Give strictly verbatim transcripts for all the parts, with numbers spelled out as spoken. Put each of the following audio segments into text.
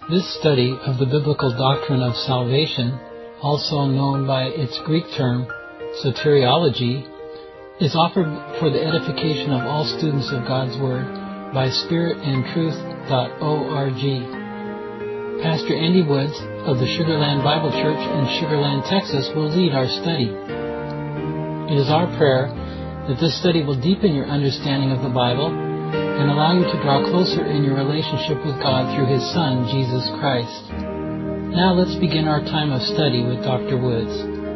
This study of the biblical doctrine of salvation, also known by its Greek term, soteriology, is offered for the edification of all students of God's Word by spirit and truth dot org. Pastor Andy Woods of the Sugar Land Bible Church in Sugar Land, Texas will lead our study. It is our prayer that this study will deepen your understanding of the Bible and allow you to draw closer in your relationship with God through His Son, Jesus Christ. Now let's begin our time of study with Doctor Woods.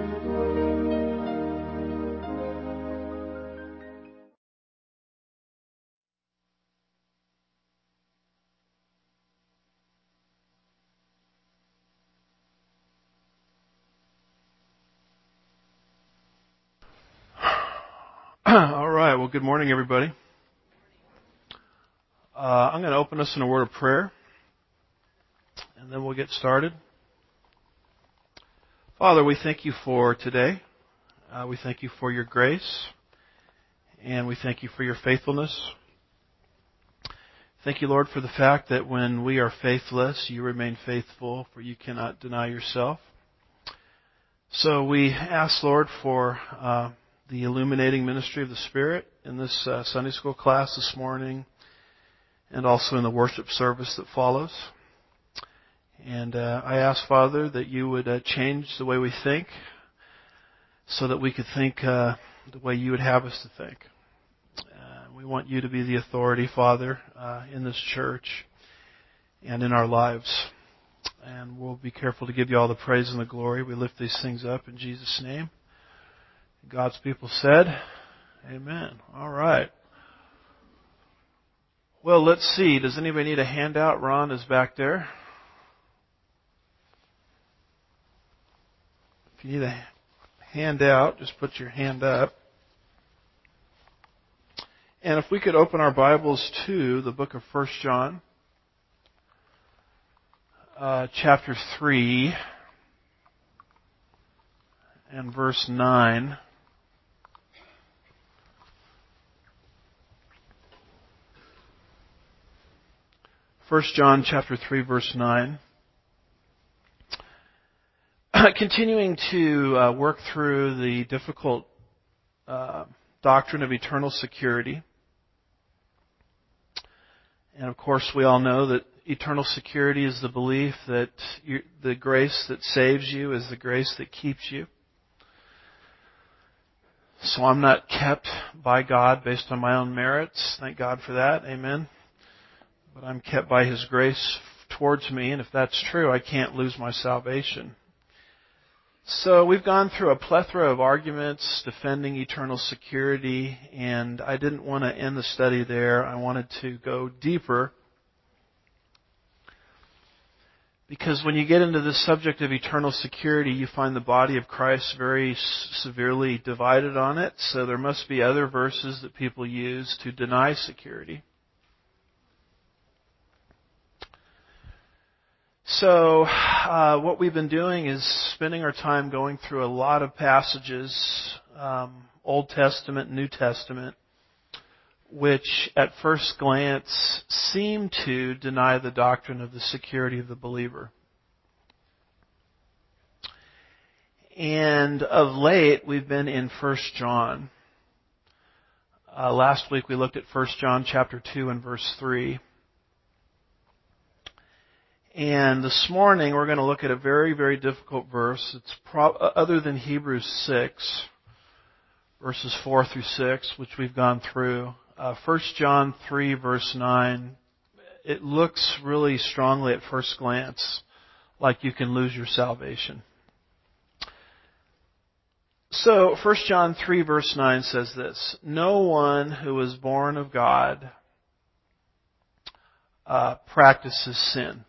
All right. Well, good morning, everybody. Uh, I'm going to open us in a word of prayer, and then we'll get started. Father, we thank you for today. Uh, we thank you for your grace, and we thank you for your faithfulness. Thank you, Lord, for the fact that when we are faithless, you remain faithful, for you cannot deny yourself. So we ask, Lord, for uh, the illuminating ministry of the Spirit in this uh, Sunday school class this morning, and also in the worship service that follows. And uh, I ask, Father, that you would uh, change the way we think so that we could think uh, the way you would have us to think. Uh, we want you to be the authority, Father, uh, in this church and in our lives. And we'll be careful to give you all the praise and the glory. We lift these things up in Jesus' name. God's people said, amen. All right. Well, let's see. Does anybody need a handout? Ron is back there. If you need a handout, just put your hand up. And if we could open our Bibles to the book of First John, uh, chapter three, and verse nine. First John chapter three, verse nine. Continuing to uh, work through the difficult uh, doctrine of eternal security. And of course, we all know that eternal security is the belief that you, the grace that saves you is the grace that keeps you. So I'm not kept by God based on my own merits. Thank God for that. Amen. But I'm kept by His grace towards me, and if that's true, I can't lose my salvation. So we've gone through a plethora of arguments defending eternal security, and I didn't want to end the study there. I wanted to go deeper, because when you get into the subject of eternal security, you find the body of Christ very severely divided on it, so there must be other verses that people use to deny security. So, uh, what we've been doing is spending our time going through a lot of passages, um, Old Testament, New Testament, which at first glance seem to deny the doctrine of the security of the believer. And of late, we've been in First John. Uh, last week we looked at First John chapter two and verse three. And this morning we're going to look at a very, very difficult verse. It's pro- other than Hebrews six, verses four through six, which we've gone through. Uh, First John three, verse nine. It looks really strongly at first glance like you can lose your salvation. So, First John three, verse nine says this: "No one who is born of God uh, practices sin,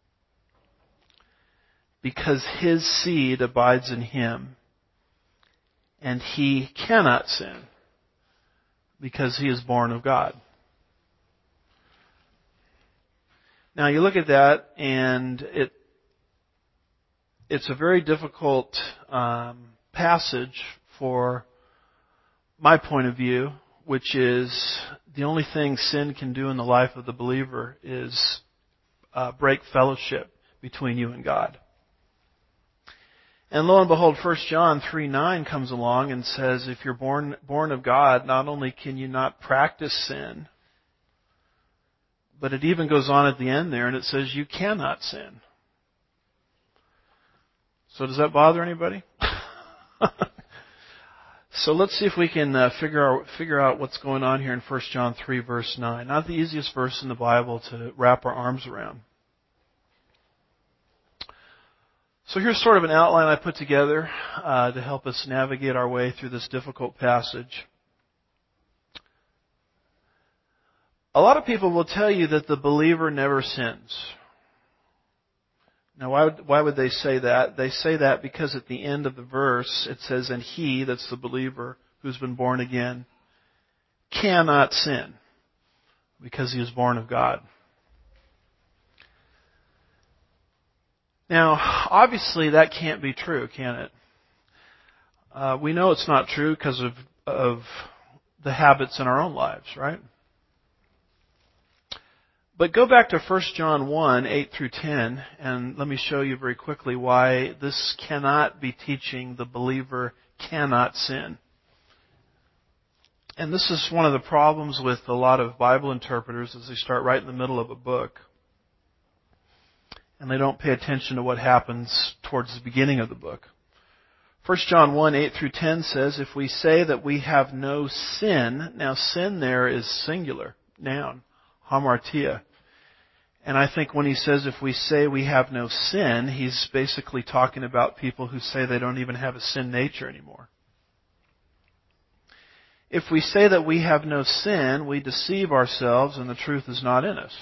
because his seed abides in him, and he cannot sin, because he is born of God." Now you look at that, and it it's a very difficult um, passage for my point of view, which is the only thing sin can do in the life of the believer is uh, break fellowship between you and God. And lo and behold, First John three nine comes along and says, if you're born born of God, not only can you not practice sin, but it even goes on at the end there and it says you cannot sin. So does that bother anybody? So let's see if we can uh, figure out figure out what's going on here in First John three verse nine. Not the easiest verse in the Bible to wrap our arms around. So here's sort of an outline I put together uh, to help us navigate our way through this difficult passage. A lot of people will tell you that the believer never sins. Now, why would, why would they say that? They say that because at the end of the verse it says, and he, that's the believer who's been born again, cannot sin because he is born of God. Now, obviously that can't be true, can it? Uh, we know it's not true because of, of the habits in our own lives, right? But go back to First John one, eight through ten, and let me show you very quickly why this cannot be teaching the believer cannot sin. And this is one of the problems with a lot of Bible interpreters as they start right in the middle of a book. And they don't pay attention to what happens towards the beginning of the book. First John one, eight through ten says, if we say that we have no sin, now sin there is singular, noun, hamartia. And I think when he says if we say we have no sin, he's basically talking about people who say they don't even have a sin nature anymore. If we say that we have no sin, we deceive ourselves and the truth is not in us.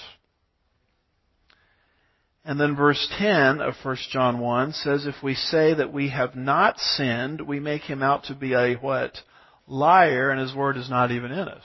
And then verse ten of First John one says, if we say that we have not sinned, we make him out to be a what? Liar, and his word is not even in us.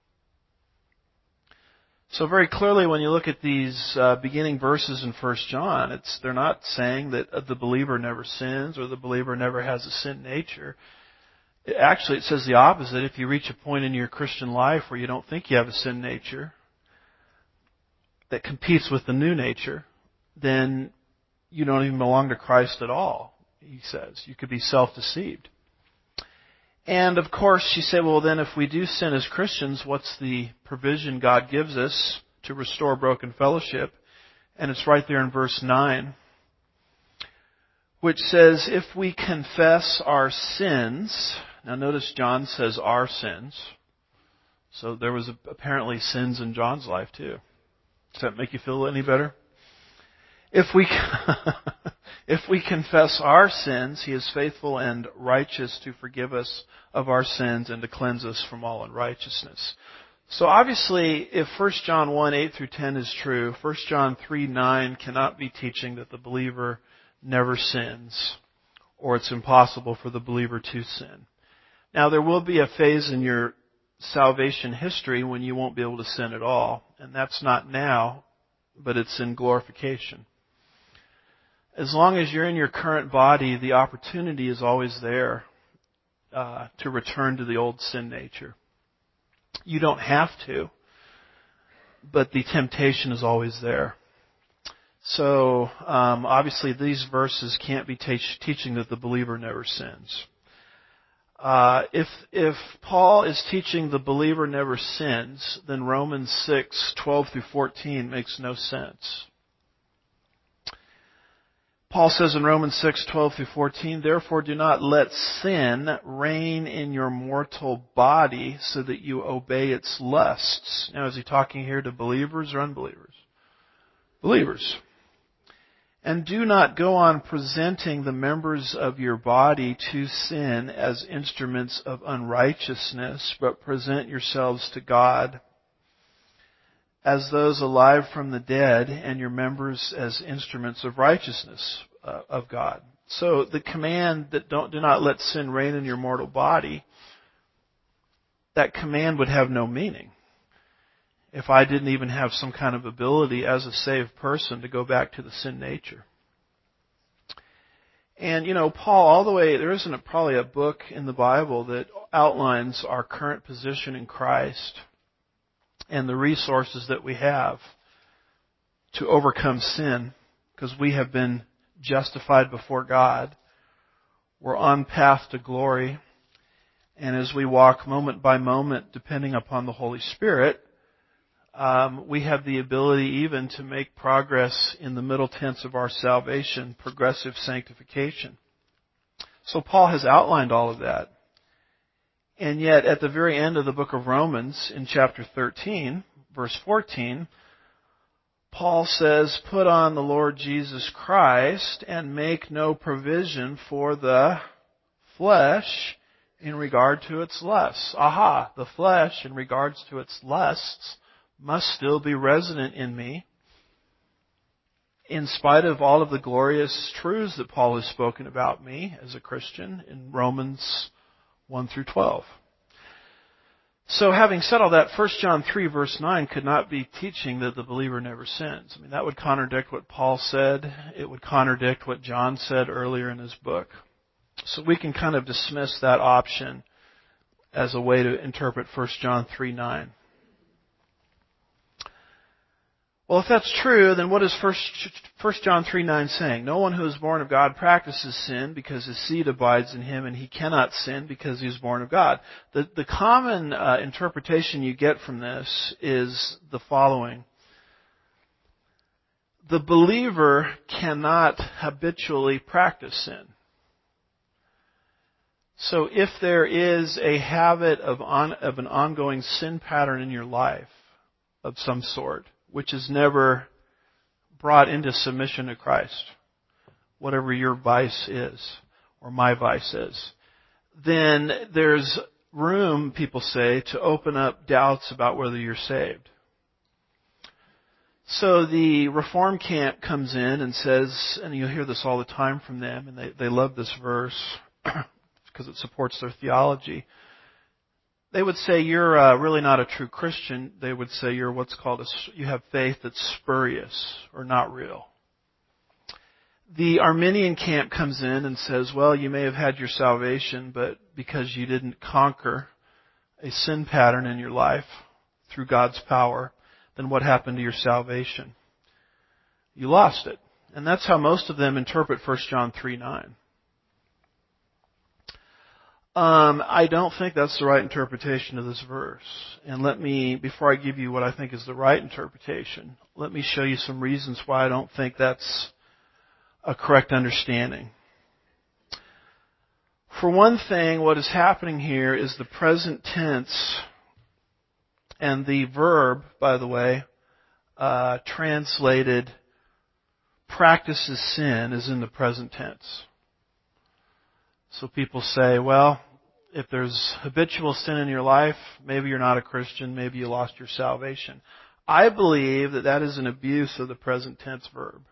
So very clearly when you look at these uh, beginning verses in First John, it's they're not saying that the believer never sins or the believer never has a sin nature. It, actually, it says the opposite. If you reach a point in your Christian life where you don't think you have a sin nature that competes with the new nature, then you don't even belong to Christ at all, he says. You could be self-deceived. And of course, you say, well then if we do sin as Christians, what's the provision God gives us to restore broken fellowship? And it's right there in verse nine, which says, if we confess our sins, now notice John says our sins, so there was apparently sins in John's life too. Does that make you feel any better? If we if we confess our sins, he is faithful and righteous to forgive us of our sins and to cleanse us from all unrighteousness. So obviously, if First John one, eight through ten is true, First John three, nine cannot be teaching that the believer never sins, or it's impossible for the believer to sin. Now, there will be a phase in your salvation history when you won't be able to sin at all, and that's not now, but it's in glorification. As long as you're in your current body, the opportunity is always there uh, to return to the old sin nature. You don't have to, but the temptation is always there. So, um, obviously, these verses can't be te- teaching that the believer never sins. Uh, if if Paul is teaching the believer never sins, then Romans six, twelve through fourteen makes no sense. Paul says in Romans six, twelve through fourteen, therefore do not let sin reign in your mortal body so that you obey its lusts. Now, is he talking here to believers or unbelievers? Believers. And do not go on presenting the members of your body to sin as instruments of unrighteousness, but present yourselves to God as those alive from the dead, and your members as instruments of righteousness uh, of God. So the command that don't do not let sin reign in your mortal body, that command would have no meaning if I didn't even have some kind of ability as a saved person to go back to the sin nature. And, you know, Paul, all the way, there isn't a, probably a book in the Bible that outlines our current position in Christ and the resources that we have to overcome sin because we have been justified before God. We're on path to glory. And as we walk moment by moment, depending upon the Holy Spirit, um, we have the ability even to make progress in the middle tense of our salvation, progressive sanctification. So Paul has outlined all of that. And yet, at the very end of the book of Romans, in chapter thirteen, verse fourteen, Paul says, "Put on the Lord Jesus Christ and make no provision for the flesh in regard to its lusts." Aha, the flesh in regards to its lusts must still be resident in me, in spite of all of the glorious truths that Paul has spoken about me as a Christian in Romans one through twelve. So having said all that, First John three verse nine could not be teaching that the believer never sins. I mean, that would contradict what Paul said. It would contradict what John said earlier in his book. So we can kind of dismiss that option as a way to interpret First John three nine. Well, if that's true, then what is First John three nine saying? No one who is born of God practices sin because his seed abides in him, and he cannot sin because he is born of God. The, the common uh, interpretation you get from this is the following. The believer cannot habitually practice sin. So if there is a habit of, on, of an ongoing sin pattern in your life of some sort, which is never brought into submission to Christ, whatever your vice is, or my vice is, then there's room, people say, to open up doubts about whether you're saved. So the Reform camp comes in and says, and you'll hear this all the time from them, and they, they love this verse because it supports their theology. They would say you're uh, really not a true Christian. They would say you're what's called a, you have faith that's spurious or not real. The Arminian camp comes in and says, well, you may have had your salvation, but because you didn't conquer a sin pattern in your life through God's power, then what happened to your salvation? You lost it. And that's how most of them interpret First John three nine. Um, I don't think that's the right interpretation of this verse. And let me, before I give you what I think is the right interpretation, let me show you some reasons why I don't think that's a correct understanding. For one thing, what is happening here is the present tense, and the verb, by the way, uh, translated practices sin is in the present tense. So people say, well, if there's habitual sin in your life, maybe you're not a Christian, maybe you lost your salvation. I believe that that is an abuse of the present tense verb.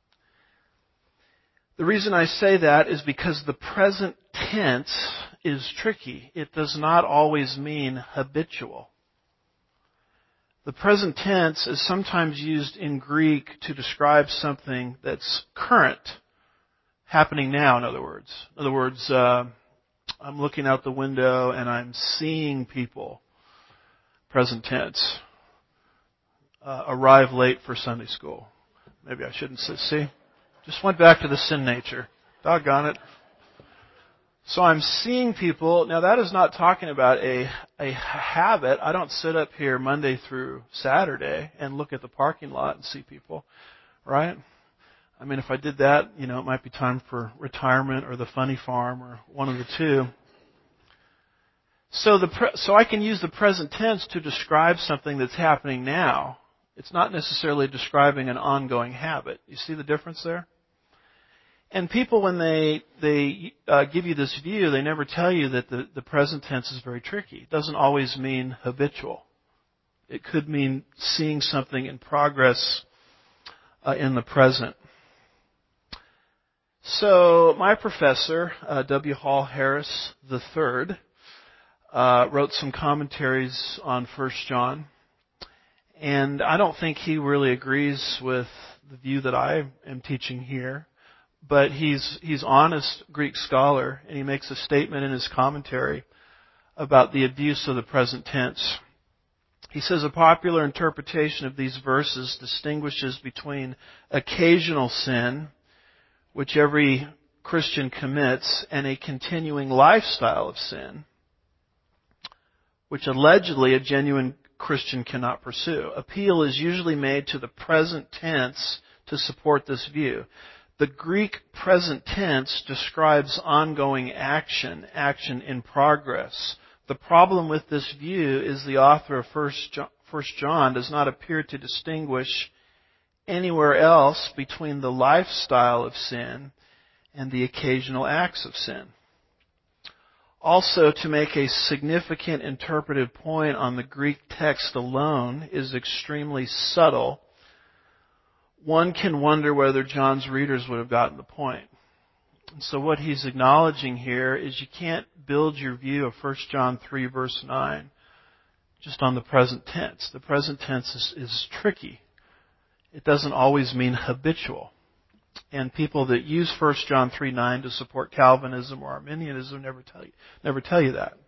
The reason I say that is because the present tense is tricky. It does not always mean habitual. The present tense is sometimes used in Greek to describe something that's current. Happening now, in other words. In other words, uh, I'm looking out the window and I'm seeing people, present tense, uh, arrive late for Sunday school. Maybe I shouldn't say, see? Just went back to the sin nature. Doggone it. So I'm seeing people. Now that is not talking about a, a habit. I don't sit up here Monday through Saturday and look at the parking lot and see people, right? I mean, if I did that, you know, it might be time for retirement or the funny farm or one of the two. So the pre- so I can use the present tense to describe something that's happening now. It's not necessarily describing an ongoing habit. You see the difference there? And people, when they they uh, give you this view, they never tell you that the, the present tense is very tricky. It doesn't always mean habitual. It could mean seeing something in progress uh, in the present. So my professor, uh, W. Hall Harris the third, uh, wrote some commentaries on First John, and I don't think he really agrees with the view that I am teaching here, but he's he's honest Greek scholar, and he makes a statement in his commentary about the abuse of the present tense. He says a popular interpretation of these verses distinguishes between occasional sin, which every Christian commits, and a continuing lifestyle of sin, which allegedly a genuine Christian cannot pursue. Appeal is usually made to the present tense to support this view. The Greek present tense describes ongoing action, action in progress. The problem with this view is the author of First John does not appear to distinguish anywhere else between the lifestyle of sin and the occasional acts of sin. Also, to make a significant interpretive point on the Greek text alone is extremely subtle. One can wonder whether John's readers would have gotten the point. And so what he's acknowledging here is you can't build your view of First John three verse nine just on the present tense. The present tense is, is tricky. It doesn't always mean habitual. And people that use First John three nine to support Calvinism or Arminianism never tell you, never tell you that.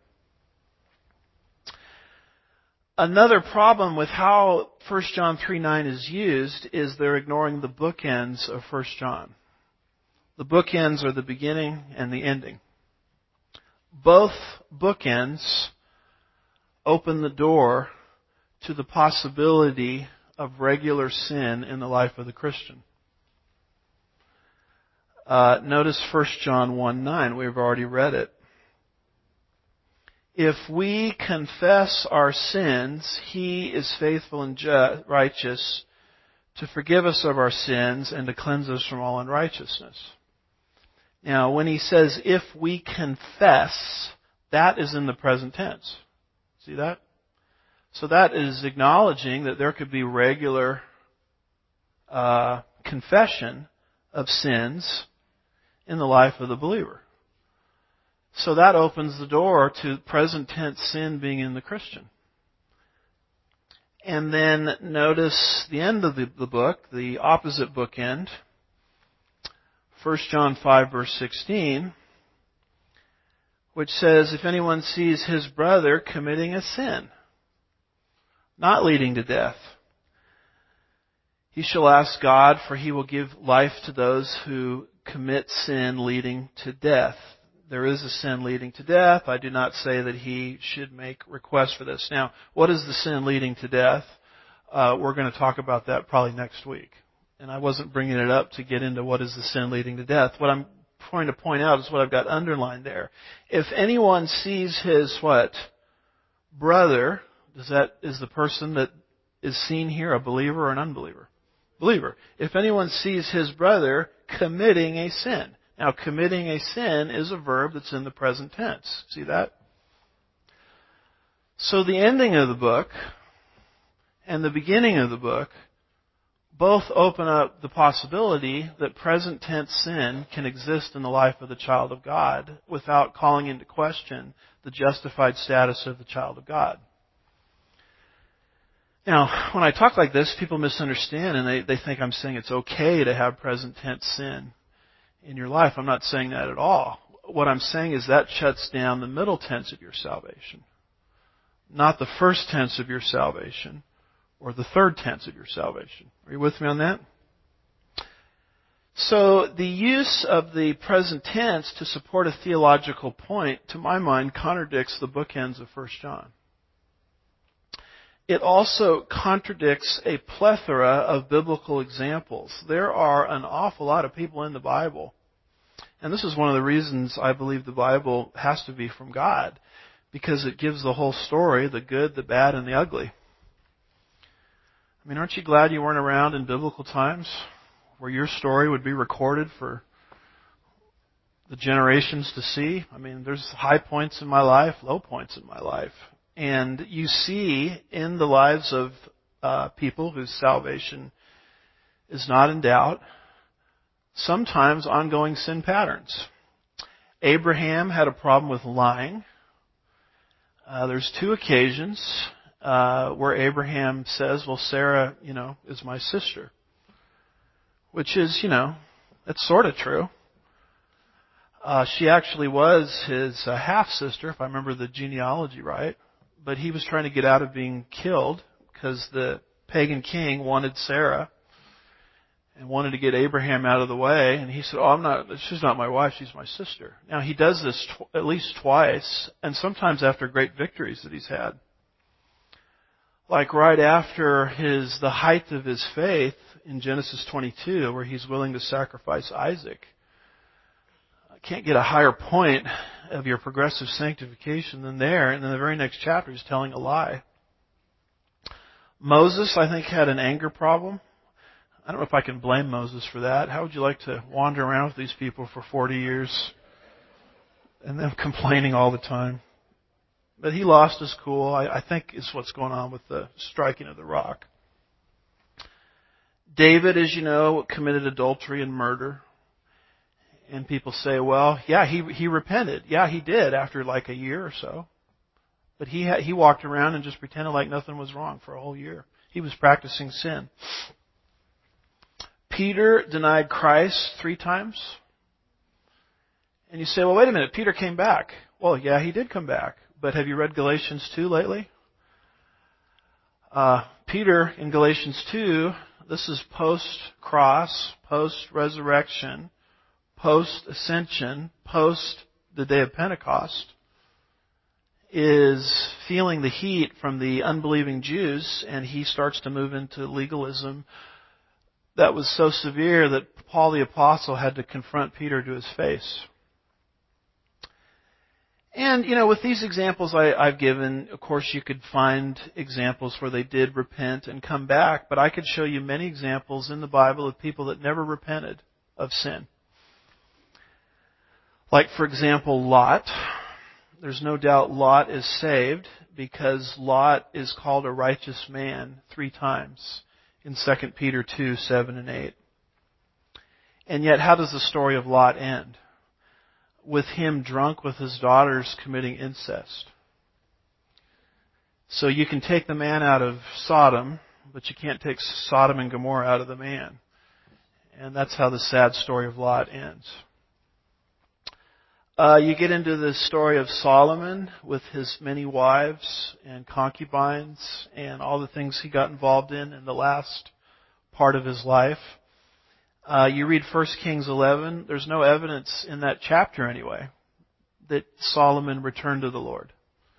Another problem with how First John three nine is used is they're ignoring the bookends of First John. The bookends are the beginning and the ending. Both bookends open the door to the possibility of regular sin in the life of the Christian. Uh, notice First John one nine. We've already read it. If we confess our sins, He is faithful and just, righteous to forgive us of our sins and to cleanse us from all unrighteousness. Now, when he says, if we confess, that is in the present tense. See that? So that is acknowledging that there could be regular uh, confession of sins in the life of the believer. So that opens the door to present tense sin being in the Christian. And then notice the end of the, the book, the opposite bookend, First John five verse sixteen, which says, if anyone sees his brother committing a sin, not leading to death, he shall ask God, for He will give life to those who commit sin leading to death. There is a sin leading to death. I do not say that he should make requests for this. Now, what is the sin leading to death? Uh, we're going to talk about that probably next week. And I wasn't bringing it up to get into what is the sin leading to death. What I'm trying to point out is what I've got underlined there. If anyone sees his what? Brother, does that, is the person that is seen here a believer or an unbeliever? Believer. If anyone sees his brother committing a sin. Now, committing a sin is a verb that's in the present tense. See that? So the ending of the book and the beginning of the book both open up the possibility that present tense sin can exist in the life of the child of God without calling into question the justified status of the child of God. Now, when I talk like this, people misunderstand and they, they think I'm saying it's okay to have present tense sin in your life. I'm not saying that at all. What I'm saying is that shuts down the middle tense of your salvation, not the first tense of your salvation or the third tense of your salvation. Are you with me on that? So the use of the present tense to support a theological point, to my mind, contradicts the bookends of First John. It also contradicts a plethora of biblical examples. There are an awful lot of people in the Bible. And this is one of the reasons I believe the Bible has to be from God, because it gives the whole story, the good, the bad, and the ugly. I mean, aren't you glad you weren't around in biblical times where your story would be recorded for the generations to see? I mean, there's high points in my life, low points in my life. And you see in the lives of uh, people whose salvation is not in doubt, sometimes ongoing sin patterns. Abraham had a problem with lying. Uh, there's two occasions uh, where Abraham says, well, Sarah, you know, is my sister. Which is, you know, it's sort of true. Uh, she actually was his uh, half-sister, if I remember the genealogy right. but he was trying to get out of being killed because the pagan king wanted Sarah and wanted to get Abraham out of the way. And he said, oh, I'm not, she's not my wife, she's my sister. Now, he does this tw- at least twice, and sometimes after great victories that he's had. Like right after his the height of his faith in Genesis twenty-two, where he's willing to sacrifice Isaac. I can't get a higher point of your progressive sanctification than there. And in the very next chapter, he's telling a lie. Moses, I think, had an anger problem. I don't know if I can blame Moses for that. How would you like to wander around with these people for forty years and them complaining all the time? But he lost his cool. I, I think is what's going on with the striking of the rock. David, as you know, committed adultery and murder. And people say, well, yeah, he he repented. Yeah, he did after like a year or so. But he had, he walked around and just pretended like nothing was wrong for a whole year. He was practicing sin. Peter denied Christ three times. And you say, well, wait a minute, Peter came back. Well, yeah, he did come back. But have you read Galatians two lately? Uh, Peter in Galatians two, this is post-cross, post-resurrection, post-ascension, post the day of Pentecost, is feeling the heat from the unbelieving Jews, and he starts to move into legalism that was so severe that Paul the Apostle had to confront Peter to his face. And, you know, with these examples I, I've given, of course you could find examples where they did repent and come back, but I could show you many examples in the Bible of people that never repented of sin. Like, for example, Lot. There's no doubt Lot is saved because Lot is called a righteous man three times in Second Peter two, seven, and eight. And yet, how does the story of Lot end? With him drunk with his daughters committing incest. So you can take the man out of Sodom, but you can't take Sodom and Gomorrah out of the man. And that's how the sad story of Lot ends. Uh, you get into the story of Solomon with his many wives and concubines and all the things he got involved in in the last part of his life. Uh, you read First Kings eleven. There's no evidence in that chapter anyway that Solomon returned to the Lord.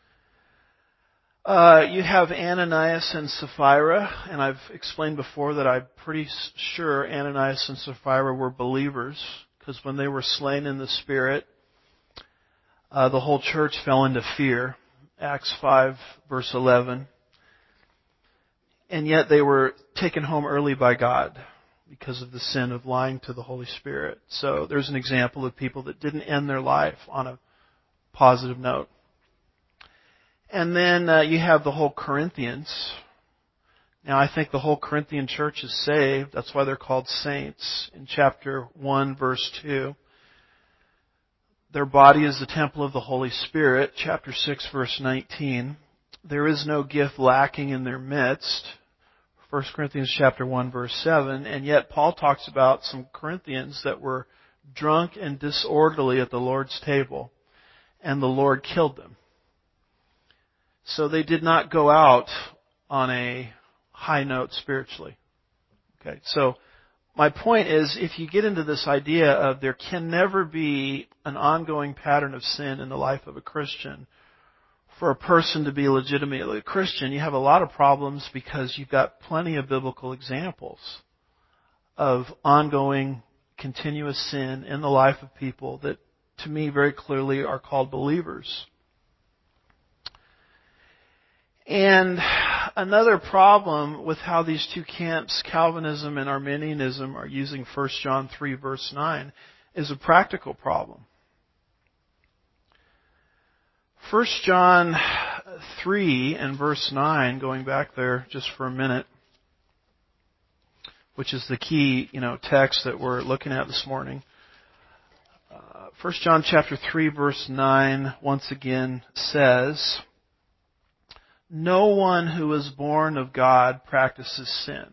Uh, you have Ananias and Sapphira, and I've explained before that I'm pretty sure Ananias and Sapphira were believers, because when they were slain in the Spirit, uh, the whole church fell into fear. Acts five, verse eleven. And yet they were taken home early by God because of the sin of lying to the Holy Spirit. So there's an example of people that didn't end their life on a positive note. And then uh, you have the whole Corinthians. Now I think the whole Corinthian church is saved. That's why they're called saints in chapter one, verse two. Their body is the temple of the Holy Spirit, chapter six, verse nineteen. There is no gift lacking in their midst, First Corinthians chapter one, verse seven. And yet Paul talks about some Corinthians that were drunk and disorderly at the Lord's table, and the Lord killed them. So they did not go out on a high note spiritually. Okay, so my point is, if you get into this idea of there can never be an ongoing pattern of sin in the life of a Christian, for a person to be legitimately a Christian, you have a lot of problems because you've got plenty of biblical examples of ongoing, continuous sin in the life of people that, to me, very clearly are called believers. And another problem with how these two camps, Calvinism and Arminianism, are using First John three, verse nine, is a practical problem. First John three and verse nine, going back there just for a minute, which is the key, you know, text that we're looking at this morning. Uh, First John chapter three, verse nine, once again says, "No one who is born of God practices sin."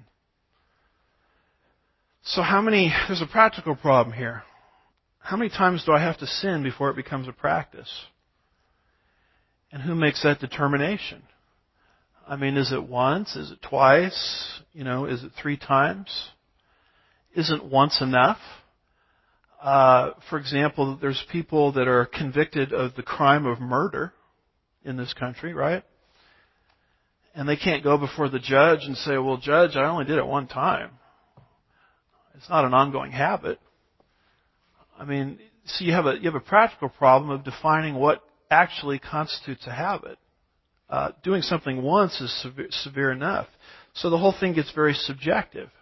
So how many, there's a practical problem here. How many times do I have to sin before it becomes a practice? And who makes that determination? I mean, is it once? Is it twice? You know, is it three times? Isn't once enough? Uh, for example, there's people that are convicted of the crime of murder in this country, right? And they can't go before the judge and say, well, judge, I only did it one time. It's not an ongoing habit. I mean, so you have a you have a practical problem of defining what actually constitutes a habit. Uh, doing something once is severe, severe enough. So the whole thing gets very subjective.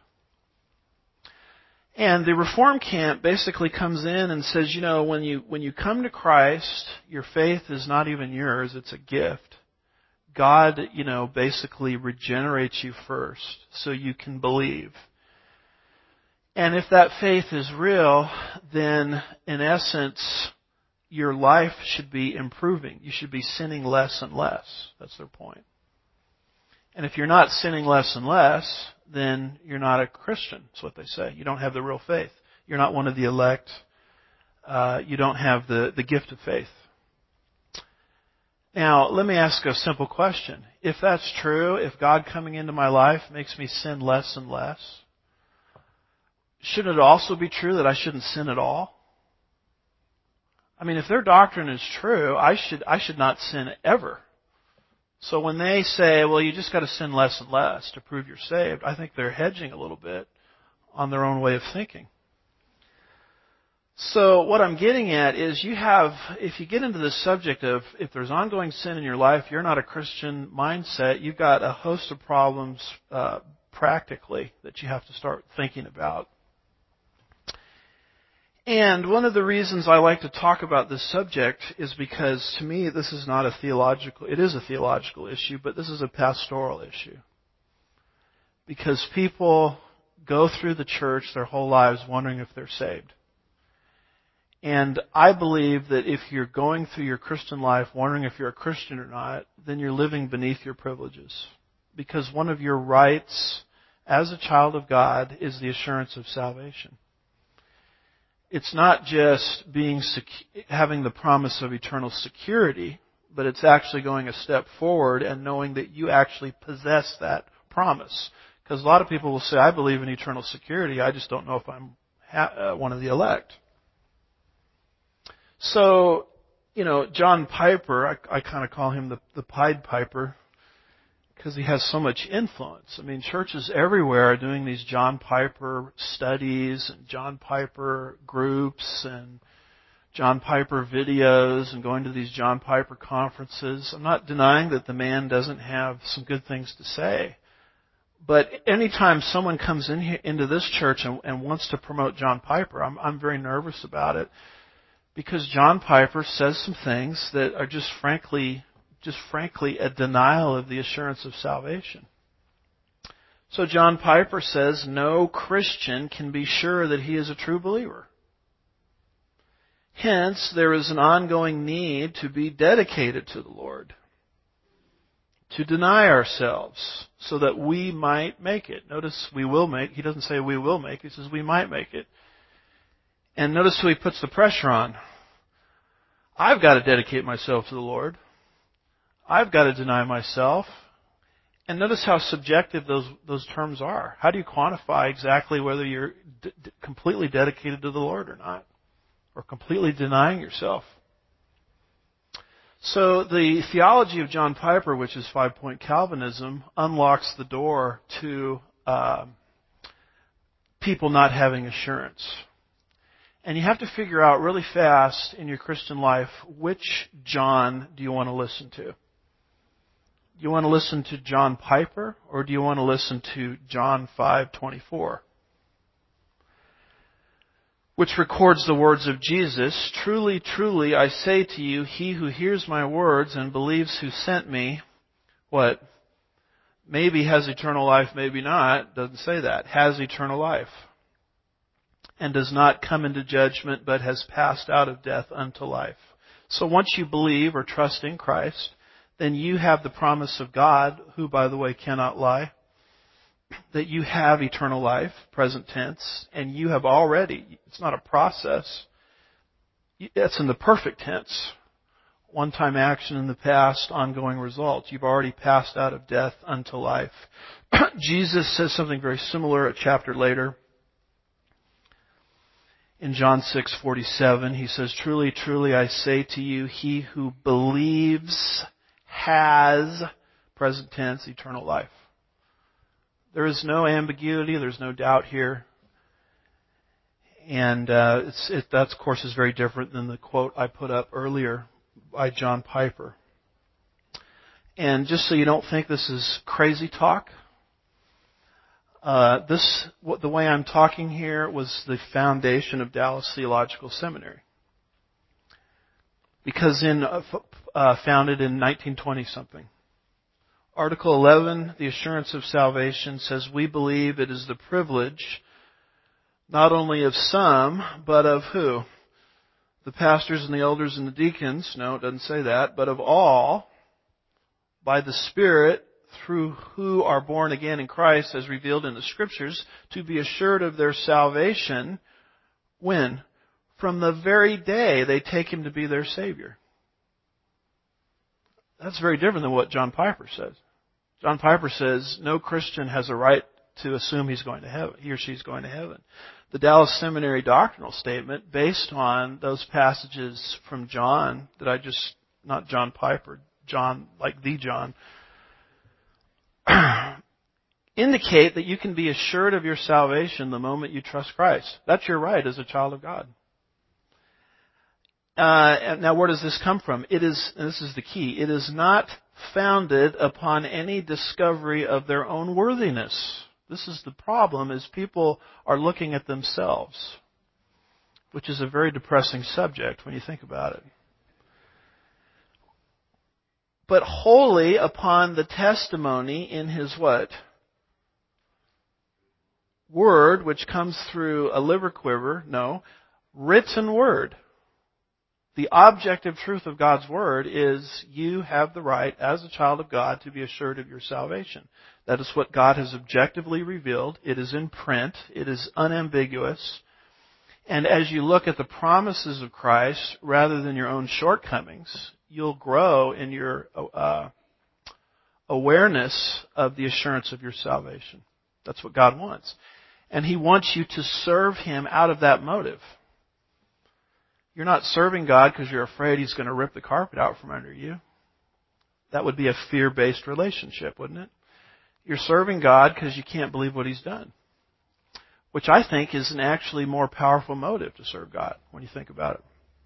And the reform camp basically comes in and says, you know, when you when you come to Christ, your faith is not even yours, it's a gift. God, you know, basically regenerates you first so you can believe. And if that faith is real, then in essence, your life should be improving. You should be sinning less and less. That's their point. And if you're not sinning less and less, then you're not a Christian. That's what they say. You don't have the real faith. You're not one of the elect. Uh, you don't have the, the gift of faith. Now, let me ask a simple question. If that's true, if God coming into my life makes me sin less and less, shouldn't it also be true that I shouldn't sin at all? I mean, if their doctrine is true, I should I should not sin ever. So when they say, well, you just got to sin less and less to prove you're saved, I think they're hedging a little bit on their own way of thinking. So what I'm getting at is you have, if you get into the subject of if there's ongoing sin in your life, you're not a Christian mindset, you've got a host of problems uh, practically that you have to start thinking about. And one of the reasons I like to talk about this subject is because to me this is not a theological, it is a theological issue, but this is a pastoral issue. Because people go through the church their whole lives wondering if they're saved. And I believe that if you're going through your Christian life wondering if you're a Christian or not, then you're living beneath your privileges. Because one of your rights as a child of God is the assurance of salvation. It's not just being secu- having the promise of eternal security, but it's actually going a step forward and knowing that you actually possess that promise. Because a lot of people will say, I believe in eternal security, I just don't know if I'm ha- uh, one of the elect. So, you know, John Piper, I, I kind of call him the, the Pied Piper, because he has so much influence. I mean, churches everywhere are doing these John Piper studies and John Piper groups and John Piper videos and going to these John Piper conferences. I'm not denying that the man doesn't have some good things to say. But anytime someone comes in here, into this church and, and wants to promote John Piper, I'm, I'm very nervous about it. Because John Piper says some things that are just frankly just frankly a denial of the assurance of salvation. So John Piper says no Christian can be sure that he is a true believer. Hence, there is an ongoing need to be dedicated to the Lord, to deny ourselves so that we might make it. Notice we will make, he doesn't say we will make, he says we might make it. And notice who he puts the pressure on. I've got to dedicate myself to the Lord. I've got to deny myself. And notice how subjective those those terms are. How do you quantify exactly whether you're d- d- completely dedicated to the Lord or not? Or completely denying yourself? So the theology of John Piper, which is five-point Calvinism, unlocks the door to uh, people not having assurance. And you have to figure out really fast in your Christian life, which John do you want to listen to? Do you want to listen to John Piper, or do you want to listen to John five twenty-four? Which records the words of Jesus, "Truly, truly, I say to you, he who hears my words and believes who sent me," what? Maybe has eternal life, maybe not. Doesn't say that. Has eternal life. And does not come into judgment, but has passed out of death unto life. So once you believe or trust in Christ, then you have the promise of God, who, by the way, cannot lie, that you have eternal life, present tense, and you have already, it's not a process, it's in the perfect tense. One-time action in the past, ongoing results. You've already passed out of death unto life. Jesus says something very similar a chapter later. In John six forty-seven, he says, "Truly, truly, I say to you, he who believes has," present tense, "eternal life." There is no ambiguity. There's no doubt here. And uh, it's, it, that, of course, is very different than the quote I put up earlier by John Piper. And just so you don't think this is crazy talk, uh, this what, the way I'm talking here was the foundation of Dallas Theological Seminary. Because in uh, uh, founded in nineteen twenty something. Article eleven, the assurance of salvation, says we believe it is the privilege not only of some, but of who? The pastors and the elders and the deacons. No, it doesn't say that. But of all, by the Spirit, through who are born again in Christ, as revealed in the Scriptures, to be assured of their salvation. When? From the very day they take Him to be their Savior. That's very different than what John Piper says. John Piper says no Christian has a right to assume he's going to heaven, he or she's going to heaven. The Dallas Seminary doctrinal statement, based on those passages from John that I just, not John Piper, John, like the John, indicate that you can be assured of your salvation the moment you trust Christ. That's your right as a child of God. Uh, now, where does this come from? It is, and this is the key, it is not founded upon any discovery of their own worthiness. This is the problem, is people are looking at themselves, which is a very depressing subject when you think about it. But wholly upon the testimony in His what? Word, which comes through a liver quiver, no, written word. The objective truth of God's Word is you have the right, as a child of God, to be assured of your salvation. That is what God has objectively revealed. It is in print. It is unambiguous. And as you look at the promises of Christ, rather than your own shortcomings, you'll grow in your uh, awareness of the assurance of your salvation. That's what God wants. And He wants you to serve Him out of that motive. You're not serving God because you're afraid He's going to rip the carpet out from under you. That would be a fear-based relationship, wouldn't it? You're serving God because you can't believe what He's done. Which I think is an actually more powerful motive to serve God when you think about it.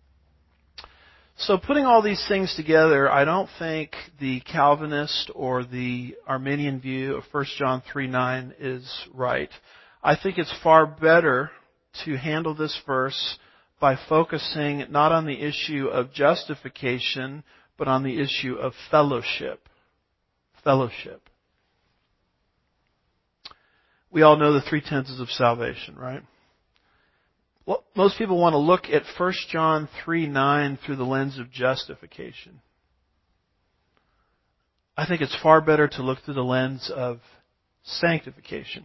So putting all these things together, I don't think the Calvinist or the Arminian view of First John three nine is right. I think it's far better to handle this verse by focusing not on the issue of justification, but on the issue of fellowship. Fellowship. We all know the three tenses of salvation, right? Well, most people want to look at First John three nine through the lens of justification. I think it's far better to look through the lens of sanctification.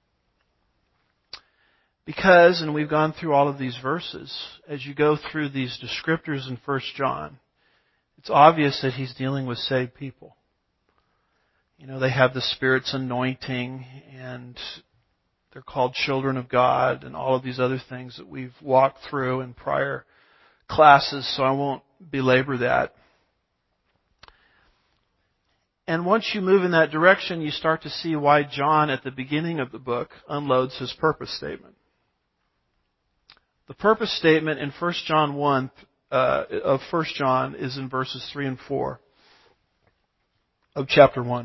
Because, and we've gone through all of these verses, as you go through these descriptors in First John, it's obvious that he's dealing with saved people. You know, they have the Spirit's anointing, and they're called children of God, and all of these other things that we've walked through in prior classes, so I won't belabor that. And once you move in that direction, you start to see why John, at the beginning of the book, unloads his purpose statement. The purpose statement in First John one uh, of First John is in verses three and four of chapter one.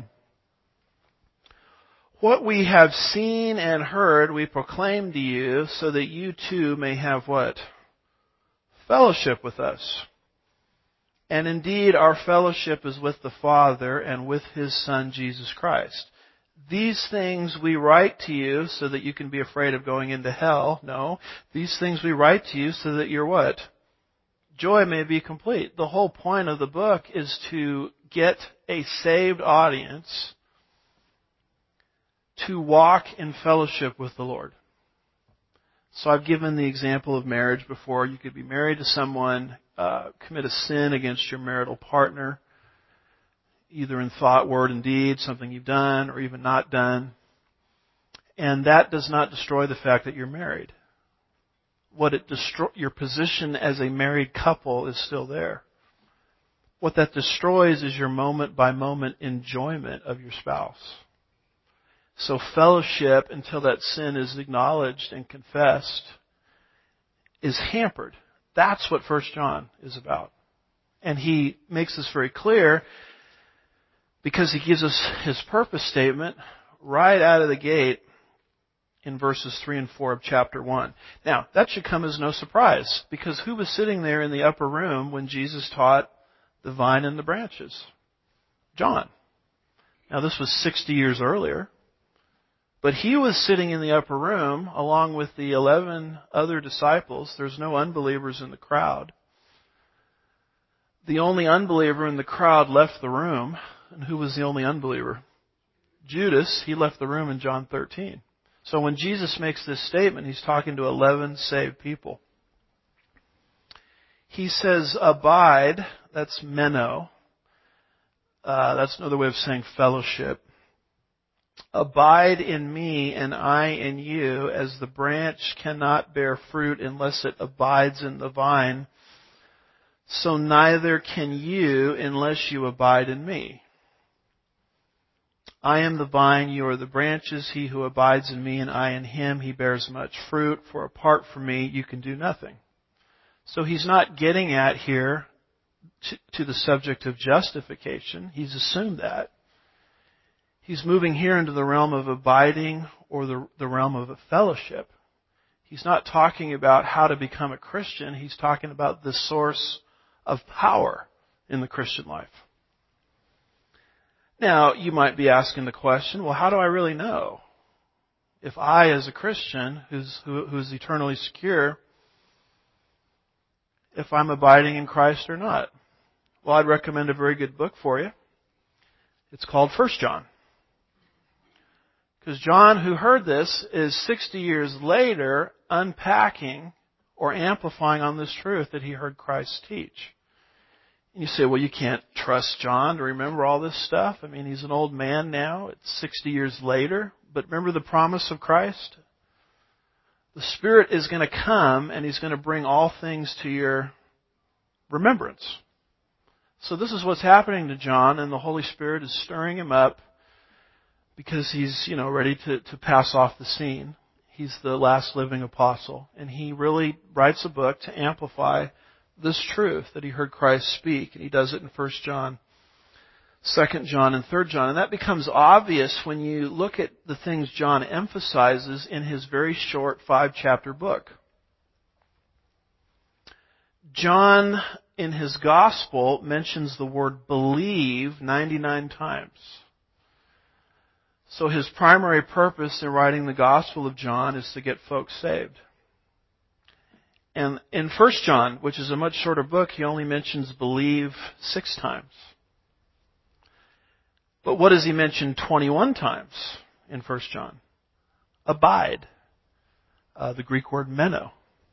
What we have seen and heard we proclaim to you, so that you too may have what? Fellowship with us. And indeed our fellowship is with the Father and with His Son Jesus Christ. These things we write to you so that you can be afraid of going into hell. No. These things we write to you so that your what? Joy may be complete. The whole point of the book is to get a saved audience to walk in fellowship with the Lord. So I've given the example of marriage before. You could be married to someone uh, commit a sin against your marital partner, either in thought, word, and deed, something you've done or even not done. And that does not destroy the fact that you're married. What it destroy, your position as a married couple is still there. What that destroys is your moment by moment enjoyment of your spouse. So fellowship, until that sin is acknowledged and confessed, is hampered. That's what First John is about. And he makes this very clear because he gives us his purpose statement right out of the gate in verses three and four of chapter one. Now, that should come as no surprise, because who was sitting there in the upper room when Jesus taught the vine and the branches? John. Now, this was sixty years earlier, but he was sitting in the upper room along with the eleven other disciples. There's no unbelievers in the crowd. The only unbeliever in the crowd left the room. And who was the only unbeliever? Judas. He left the room in John thirteen. So when Jesus makes this statement, he's talking to eleven saved people. He says, abide, that's meno. Uh, that's another way of saying fellowship. Abide in me and I in you, as the branch cannot bear fruit unless it abides in the vine. So neither can you unless you abide in me. I am the vine, you are the branches. He who abides in me and I in him, he bears much fruit. For apart from me, you can do nothing. So he's not getting at here to, to the subject of justification. He's assumed that. He's moving here into the realm of abiding, or the, the realm of a fellowship. He's not talking about how to become a Christian. He's talking about the source of power in the Christian life. Now, you might be asking the question, well, how do I really know if I, as a Christian who's, who, who's eternally secure, if I'm abiding in Christ or not? Well, I'd recommend a very good book for you. It's called First John. Because John, who heard this, is sixty years later unpacking or amplifying on this truth that he heard Christ teach. And you say, well, you can't trust John to remember all this stuff. I mean, he's an old man now. It's sixty years later. But remember the promise of Christ? The Spirit is going to come and He's going to bring all things to your remembrance. So this is what's happening to John, and the Holy Spirit is stirring him up because he's, you know, ready to, to pass off the scene. He's the last living apostle. And he really writes a book to amplify this truth that he heard Christ speak. And he does it in First John, Second John, and Third John. And that becomes obvious when you look at the things John emphasizes in his very short five-chapter book. John, in his gospel, mentions the word believe ninety-nine times. So his primary purpose in writing the Gospel of John is to get folks saved. And in First John, which is a much shorter book, he only mentions believe six times. But what does he mention twenty-one times in First John? Abide. Uh, the Greek word meno.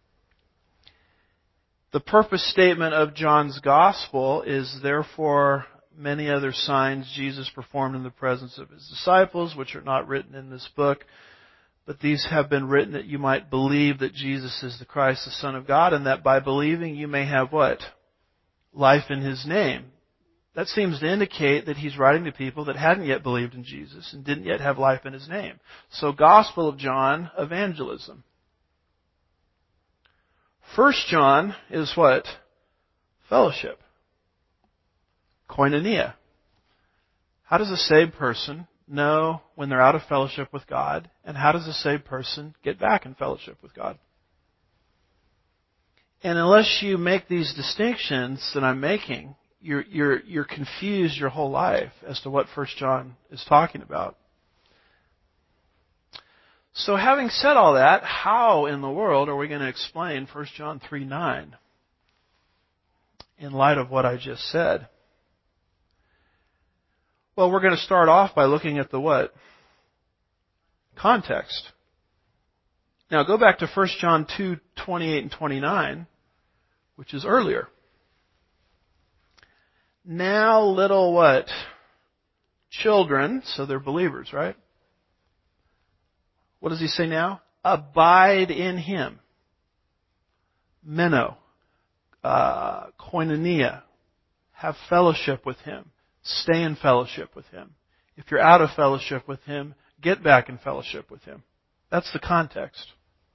The purpose statement of John's Gospel is, therefore, many other signs Jesus performed in the presence of His disciples, which are not written in this book, but these have been written that you might believe that Jesus is the Christ, the Son of God, and that by believing you may have what? Life in His name. That seems to indicate that he's writing to people that hadn't yet believed in Jesus and didn't yet have life in His name. So, Gospel of John, evangelism. First John is what? Fellowship. Koinonia. How does a saved person know when they're out of fellowship with God, and how does a saved person get back in fellowship with God? And unless you make these distinctions that I'm making, you're you're you're confused your whole life as to what First John is talking about. So, having said all that, how in the world are we going to explain First John three nine in light of what I just said? Well, we're going to start off by looking at the what? Context. Now, go back to First John two twenty-eight and twenty-nine, which is earlier. Now little what? Children, so they're believers, right? What does he say now? Abide in him. Meno. Uh, koinonia. Have fellowship with him. Stay in fellowship with him. If you're out of fellowship with him, get back in fellowship with him. That's the context.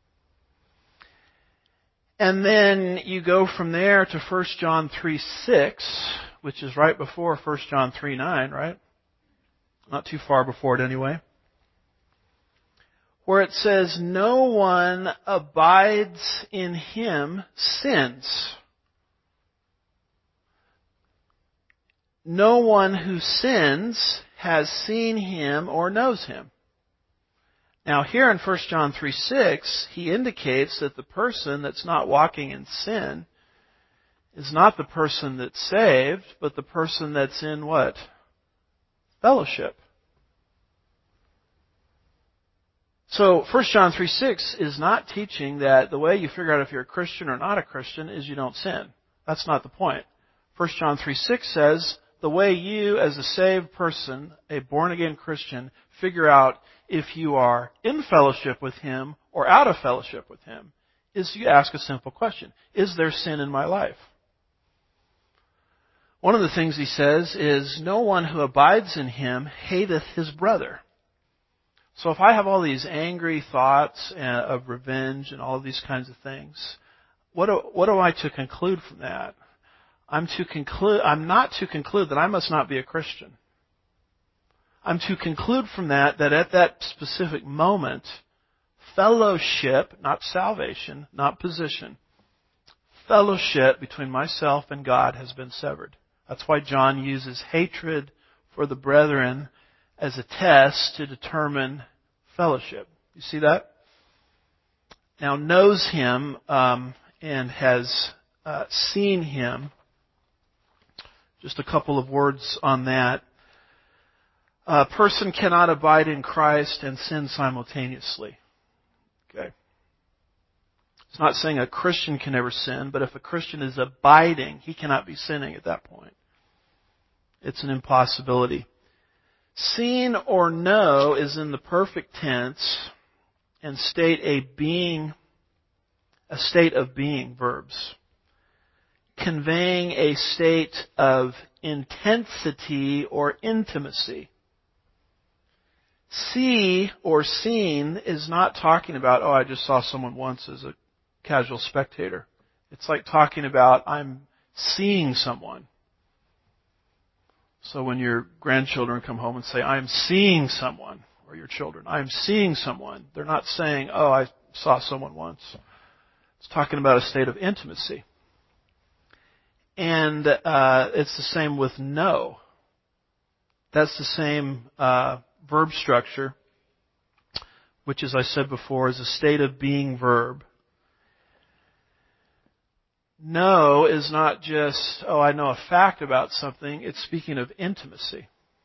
And then you go from there to First John three six, which is right before First John three nine, right? Not too far before it anyway. Where it says, no one abides in him sins. No one who sins has seen him or knows him. Now here in First John three six, he indicates that the person that's not walking in sin is not the person that's saved, but the person that's in what? Fellowship. So First John three six is not teaching that the way you figure out if you're a Christian or not a Christian is you don't sin. That's not the point. First John three six says the way you as a saved person, a born-again Christian, figure out if you are in fellowship with him or out of fellowship with him is you ask a simple question. Is there sin in my life? One of the things he says is, no one who abides in him hateth his brother. So if I have all these angry thoughts of revenge and all of these kinds of things, what do, what am I to conclude from that? I'm to conclude, I'm not to conclude that I must not be a Christian. I'm to conclude from that that at that specific moment, fellowship, not salvation, not position, fellowship between myself and God has been severed. That's why John uses hatred for the brethren as a test to determine fellowship. You see that? Now, knows him um, and has uh, seen him. Just a couple of words on that. A person cannot abide in Christ and sin simultaneously. Okay. It's not saying a Christian can never sin, but if a Christian is abiding, he cannot be sinning at that point. It's an impossibility. Seen or know is in the perfect tense and state a being, a state of being verbs, conveying a state of intensity or intimacy. See or seen is not talking about, oh, I just saw someone once as a casual spectator. It's like talking about, I'm seeing someone. So when your grandchildren come home and say, I'm seeing someone, or your children, I'm seeing someone, they're not saying, oh, I saw someone once. It's talking about a state of intimacy. And uh, it's the same with know. That's the same uh, verb structure, which, as I said before, is a state of being verb. Know is not just, oh, I know a fact about something. It's speaking of intimacy.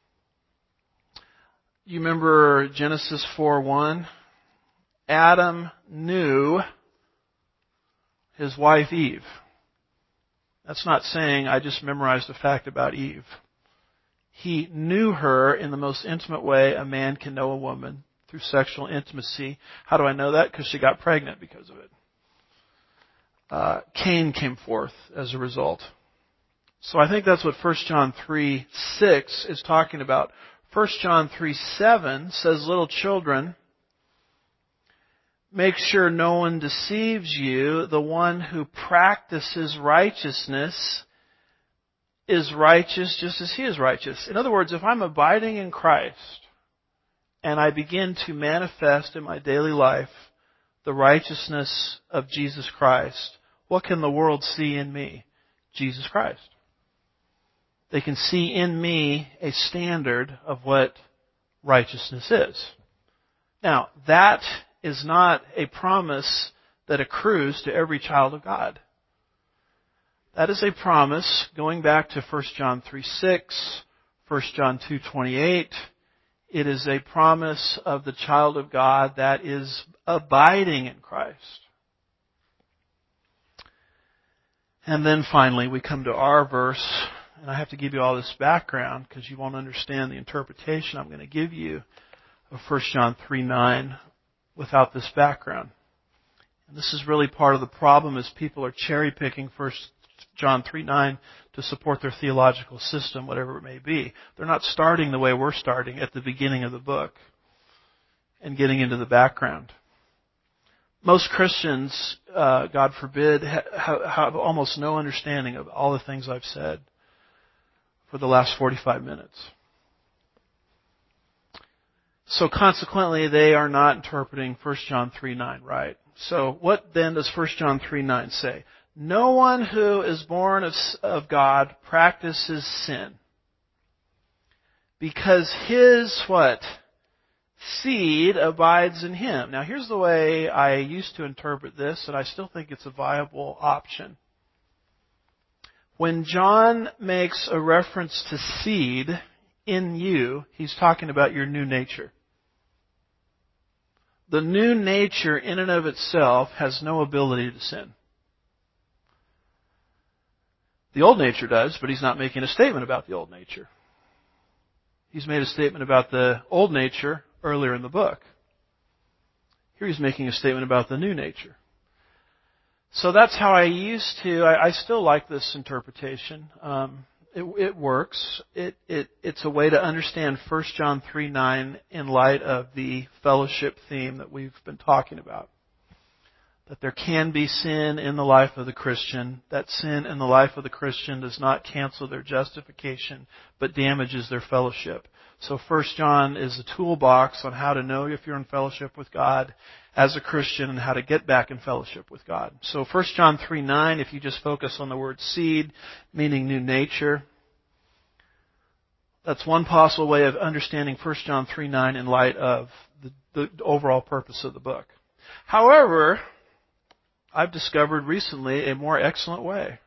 You remember Genesis four one? Adam knew his wife Eve. That's not saying I just memorized a fact about Eve. He knew her in the most intimate way a man can know a woman, through sexual intimacy. How do I know that? Because she got pregnant because of it. Uh, Cain came forth as a result. So I think that's what First John three six is talking about. First John three seven says, little children, make sure no one deceives you. The one who practices righteousness is righteous just as he is righteous. In other words, if I'm abiding in Christ and I begin to manifest in my daily life the righteousness of Jesus Christ, what can the world see in me? Jesus Christ. They can see in me a standard of what righteousness is. Now, that is not a promise that accrues to every child of God. That is a promise going back to First John three six, First John two twenty-eight. It is a promise of the child of God that is abiding in Christ. And then finally we come to our verse and I have to give you all this background because you won't understand the interpretation I'm going to give you of First John three nine without this background. And this is really part of the problem, is people are cherry-picking First John three nine to support their theological system, whatever it may be. They're not starting the way we're starting at the beginning of the book and getting into the background. Most Christians, uh, God forbid, ha- have almost no understanding of all the things I've said for the last forty-five minutes. So consequently, they are not interpreting First John three nine right. So what then does First John three nine say? No one who is born of, of God practices sin, because his what? Seed abides in him. Now here's the way I used to interpret this, and I still think it's a viable option. When John makes a reference to seed in you, he's talking about your new nature. The new nature in and of itself has no ability to sin. The old nature does, but he's not making a statement about the old nature. He's made a statement about the old nature earlier in the book. Here he's making a statement about the new nature. So that's how I used to, I, I still like this interpretation. Um, it, it works. It, it, it's a way to understand First John three nine in light of the fellowship theme that we've been talking about. That there can be sin in the life of the Christian. That sin in the life of the Christian does not cancel their justification, but damages their fellowship. So First John is a toolbox on how to know if you're in fellowship with God as a Christian and how to get back in fellowship with God. So First John three nine, if you just focus on the word seed, meaning new nature, that's one possible way of understanding First John three nine in light of the, the overall purpose of the book. However, I've discovered recently a more excellent way.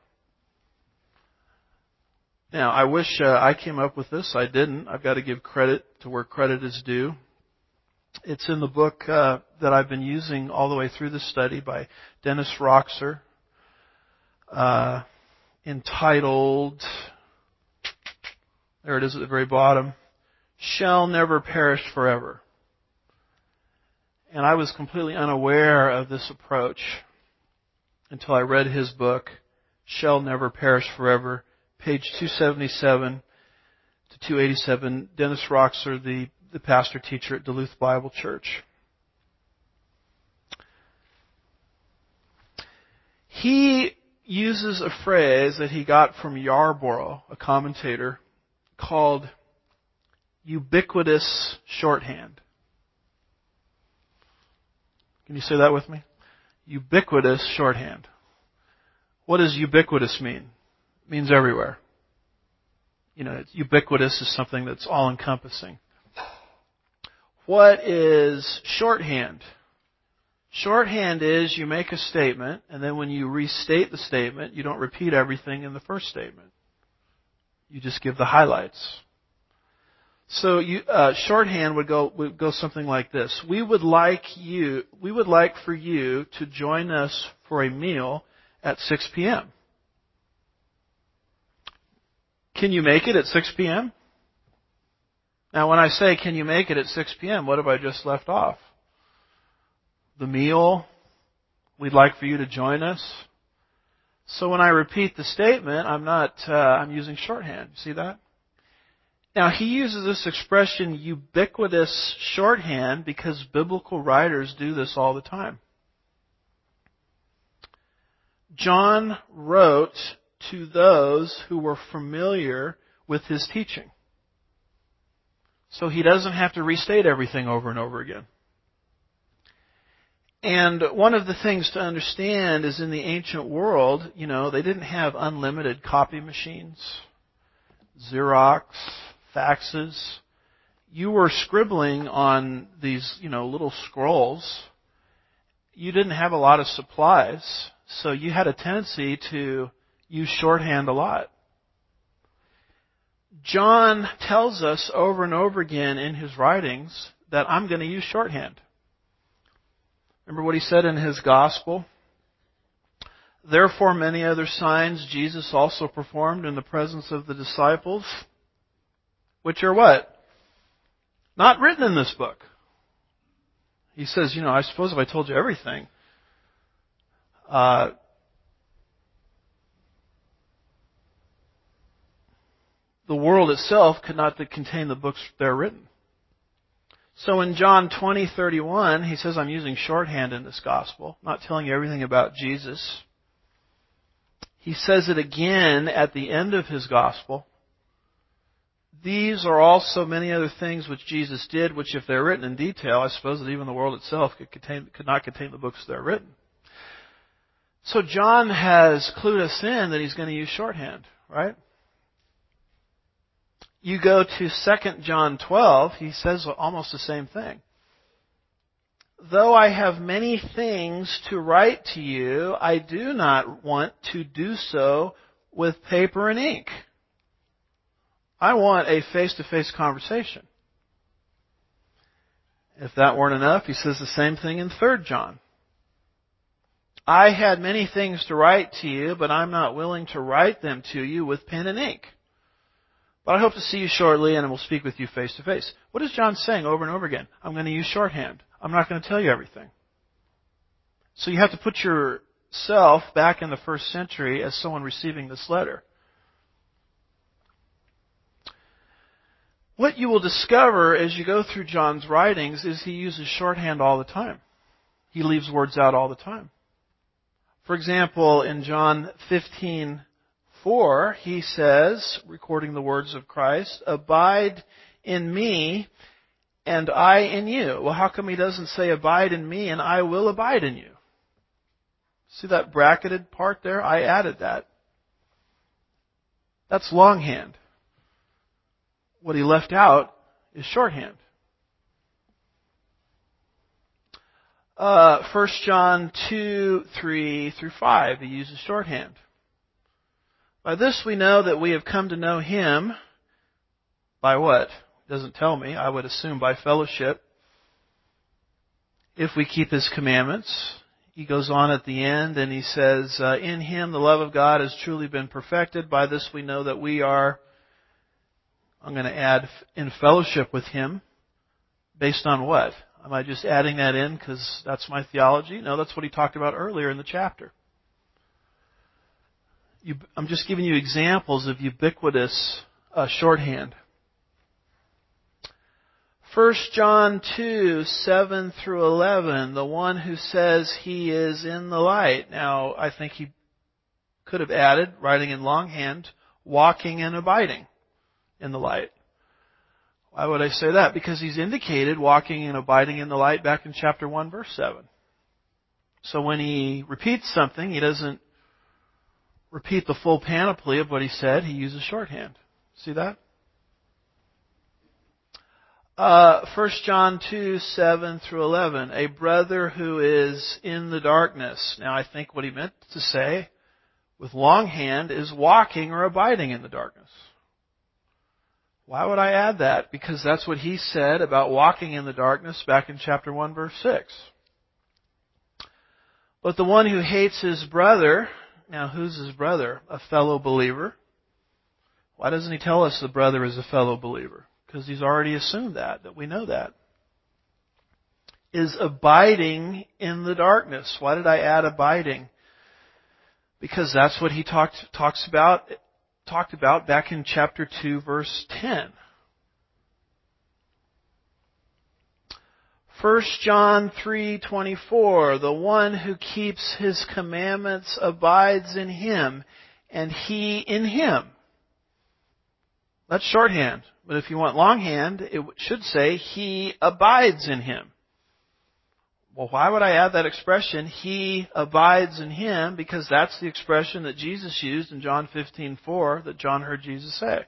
Now, I wish uh, I came up with this. I didn't. I've got to give credit to where credit is due. It's in the book uh, that I've been using all the way through the study by Dennis Roxer, uh, entitled, there it is at the very bottom, Shall Never Perish Forever. And I was completely unaware of this approach until I read his book, Shall Never Perish Forever, page two seventy-seven to two eighty-seven, Dennis Roxer, the, the pastor teacher at Duluth Bible Church. He uses a phrase that he got from Yarborough, a commentator, called ubiquitous shorthand. Can you say that with me? Ubiquitous shorthand. What does ubiquitous mean? It means everywhere. You know, ubiquitous is something that's all-encompassing. What is shorthand? Shorthand is you make a statement, and then when you restate the statement, you don't repeat everything in the first statement. You just give the highlights. So you, uh, shorthand would go would go something like this: We would like you, we would like for you to join us for a meal at six p.m. Can you make it at six p.m.? Now, when I say can you make it at six p.m., what have I just left off? The meal. We'd like for you to join us. So when I repeat the statement, I'm not. Uh, I'm using shorthand. See that? Now, he uses this expression, ubiquitous shorthand, because biblical writers do this all the time. John wrote to those who were familiar with his teaching. So he doesn't have to restate everything over and over again. And one of the things to understand is in the ancient world, you know, they didn't have unlimited copy machines, Xerox, faxes. You were scribbling on these, you know, little scrolls. You didn't have a lot of supplies, so you had a tendency to use shorthand a lot. John tells us over and over again in his writings that I'm going to use shorthand. Remember what he said in his gospel? Therefore, many other signs Jesus also performed in the presence of the disciples, which are what? Not written in this book. He says, you know, I suppose if I told you everything, uh, the world itself could not contain the books there written. So in John twenty thirty-one, he says, I'm using shorthand in this gospel, not telling you everything about Jesus. He says it again at the end of his gospel. These are also many other things which Jesus did, which if they're written in detail, I suppose that even the world itself could, contain, could not contain the books that are written. So John has clued us in that he's going to use shorthand, right? You go to Second John twelve, he says almost the same thing. Though I have many things to write to you, I do not want to do so with paper and ink. I want a face-to-face conversation. If that weren't enough, he says the same thing in Third John. I had many things to write to you, but I'm not willing to write them to you with pen and ink. But I hope to see you shortly, and I will speak with you face to face. What is John saying over and over again? I'm going to use shorthand. I'm not going to tell you everything. So you have to put yourself back in the first century as someone receiving this letter. What you will discover as you go through John's writings is he uses shorthand all the time. He leaves words out all the time. For example, in John fifteen four, he says, recording the words of Christ, abide in me and I in you. Well, how come he doesn't say abide in me and I will abide in you? See that bracketed part there? I added that. That's longhand. What he left out is shorthand. Uh, First John two, three through five, he uses shorthand. By this we know that we have come to know him. By what? It doesn't tell me. I would assume by fellowship. If we keep his commandments. He goes on at the end and he says, uh, in him the love of God has truly been perfected. By this we know that we are, I'm going to add, in fellowship with him. Based on what? Am I just adding that in because that's my theology? No, that's what he talked about earlier in the chapter. You, I'm just giving you examples of ubiquitous uh, shorthand. First John two, seven through eleven, the one who says he is in the light. Now, I think he could have added, writing in longhand, walking and abiding in the light. Why would I say that? Because he's indicated walking and abiding in the light back in chapter one, verse seven. So when he repeats something, he doesn't repeat the full panoply of what he said. He uses shorthand. See that? Uh, First John two, seven through eleven. A brother who is in the darkness. Now I think what he meant to say with longhand is walking or abiding in the darkness. Why would I add that? Because that's what he said about walking in the darkness back in chapter one, verse six. But the one who hates his brother, now who's his brother? A fellow believer. Why doesn't he tell us the brother is a fellow believer? Because he's already assumed that, that we know that. Is abiding in the darkness. Why did I add abiding? Because that's what he talked talks about talked about back in chapter two, verse ten. First John three twenty-four, the one who keeps his commandments abides in him, and he in him. That's shorthand. But if you want longhand, it should say, he abides in him. Well, why would I add that expression, he abides in him? Because that's the expression that Jesus used in John fifteen four that John heard Jesus say.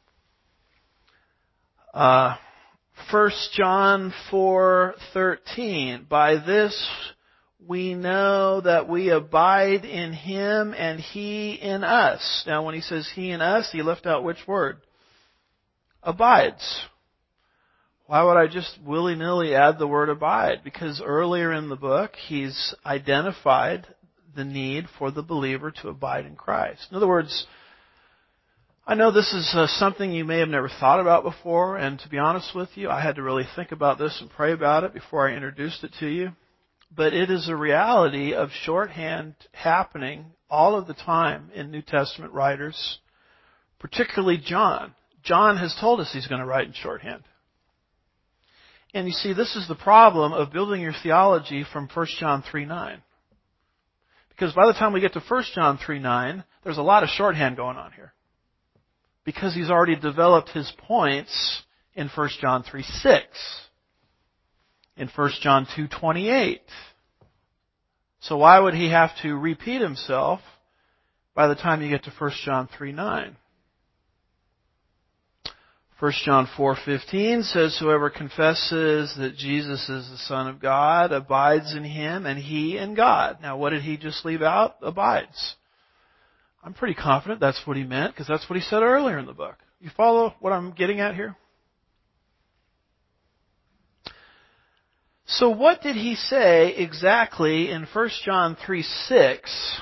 Uh, First John four thirteen, by this we know that we abide in him and he in us. Now when he says he in us, he left out which word? Abides. Why would I just willy-nilly add the word abide? Because earlier in the book, he's identified the need for the believer to abide in Christ. In other words, I know this is uh, something you may have never thought about before, and to be honest with you, I had to really think about this and pray about it before I introduced it to you. But it is a reality of shorthand happening all of the time in New Testament writers, particularly John. John has told us he's going to write in shorthand. And you see, this is the problem of building your theology from First John three nine. Because by the time we get to First John three nine, there's a lot of shorthand going on here. Because he's already developed his points in First John three six, in First John two twenty-eight. So why would he have to repeat himself by the time you get to First John three nine? First John four fifteen says, whoever confesses that Jesus is the Son of God abides in him and he in God. Now what did he just leave out? Abides. I'm pretty confident that's what he meant, because that's what he said earlier in the book. You follow what I'm getting at here? So what did he say exactly in First John three six,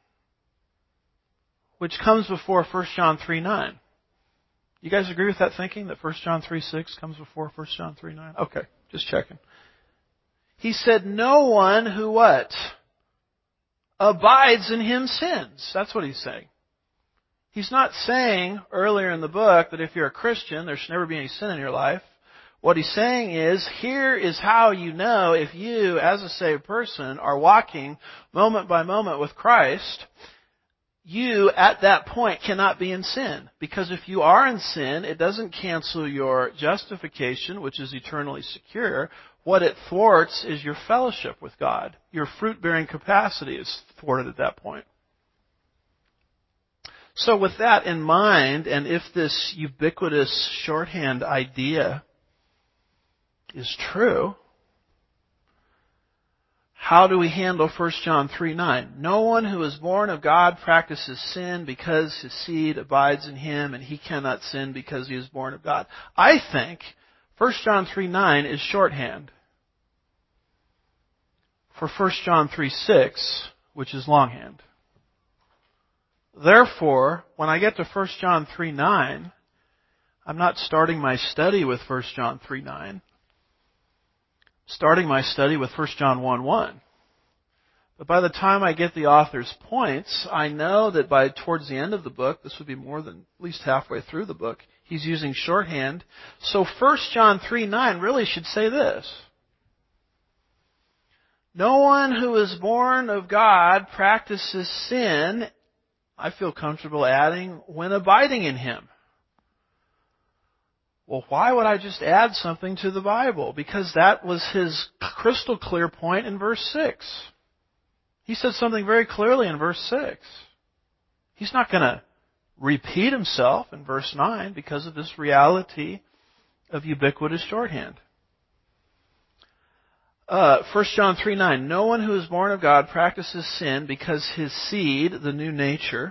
which comes before First John three nine? You guys agree with that thinking, that First John three six comes before First John three nine? Okay, just checking. He said, no one who what? Abides in him sins. That's what he's saying. He's not saying earlier in the book that if you're a Christian, there should never be any sin in your life. What he's saying is, here is how you know if you, as a saved person, are walking moment by moment with Christ. You, at that point, cannot be in sin. Because if you are in sin, it doesn't cancel your justification, which is eternally secure. What it thwarts is your fellowship with God. Your fruit-bearing capacity is thwarted at that point. So with that in mind, and if this ubiquitous shorthand idea is true, how do we handle First John three nine? No one who is born of God practices sin because his seed abides in him, and he cannot sin because he is born of God. I think First John three nine is shorthand for First John three six, which is longhand. Therefore, when I get to First John three nine, I'm not starting my study with First John three nine. Starting my study with First John one one. But by the time I get the author's points, I know that by towards the end of the book, this would be more than at least halfway through the book, he's using shorthand. So First John three nine really should say this. No one who is born of God practices sin, I feel comfortable adding, when abiding in him. Well, why would I just add something to the Bible? Because that was his crystal clear point in verse six. He said something very clearly in verse six. He's not going to repeat himself in verse nine because of this reality of ubiquitous shorthand. Uh, First John three nine, no one who is born of God practices sin because his seed, the new nature.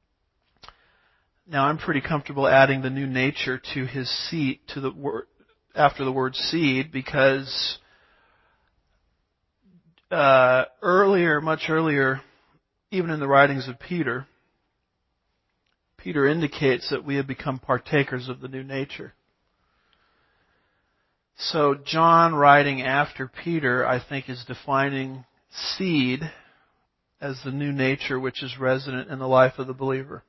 Now I'm pretty comfortable adding the new nature to his seed, to the word, after the word seed, because uh, earlier, much earlier, even in the writings of Peter, Peter indicates that we have become partakers of the new nature. So John, writing after Peter, I think is defining seed as the new nature which is resident in the life of the believer.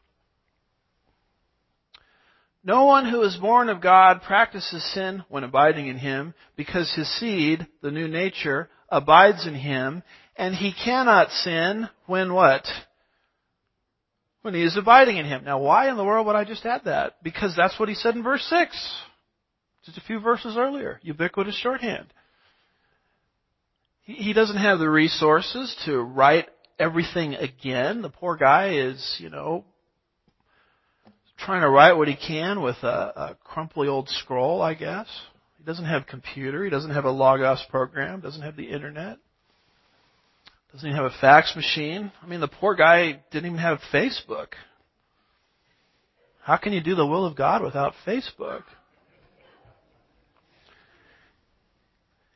No one who is born of God practices sin when abiding in him, because his seed, the new nature, abides in him, and he cannot sin when what? When he is abiding in him. Now why in the world would I just add that? Because that's what he said in verse six. Just a few verses earlier. Ubiquitous shorthand. He doesn't have the resources to write everything again. The poor guy is, you know, trying to write what he can with a, a crumply old scroll, I guess. He doesn't have a computer. He doesn't have a Logos program. Doesn't have the internet. Doesn't even have a fax machine. I mean, the poor guy didn't even have Facebook. How can you do the will of God without Facebook?